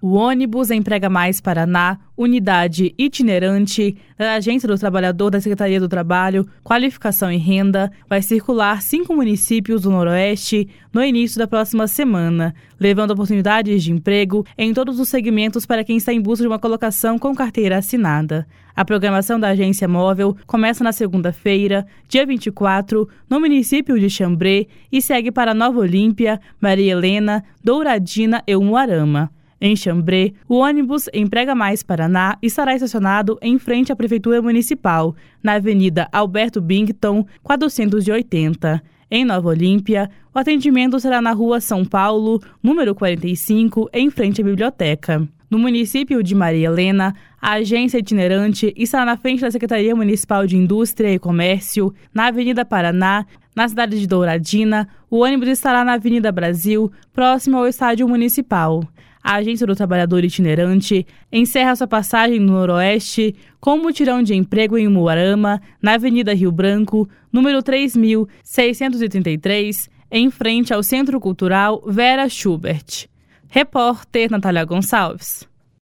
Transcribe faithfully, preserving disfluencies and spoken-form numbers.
O ônibus Emprega Mais Paraná, unidade itinerante da Agência do Trabalhador da Secretaria do Trabalho, Qualificação e Renda, vai circular cinco municípios do Noroeste no início da próxima semana, levando oportunidades de emprego em todos os segmentos para quem está em busca de uma colocação com carteira assinada. A programação da agência móvel começa na segunda-feira, dia vinte e quatro, no município de Xambrê e segue para Nova Olímpia, Maria Helena, Douradina e Umuarama. Em Xambrê, o ônibus Emprega Mais Paraná estará estacionado em frente à Prefeitura Municipal, na Avenida Alberto Bington, quatrocentos e oitenta. Em Nova Olímpia, o atendimento será na Rua São Paulo, número quarenta e cinco, em frente à biblioteca. No município de Maria Helena, a agência itinerante estará na frente da Secretaria Municipal de Indústria e Comércio, na Avenida Paraná. Na cidade de Douradina, o ônibus estará na Avenida Brasil, próximo ao Estádio Municipal. A Agência do Trabalhador Itinerante encerra sua passagem no Noroeste com um mutirão de emprego em Umuarama, na Avenida Rio Branco, número três mil seiscentos e trinta e três, em frente ao Centro Cultural Vera Schubert. Repórter Natália Gonçalves.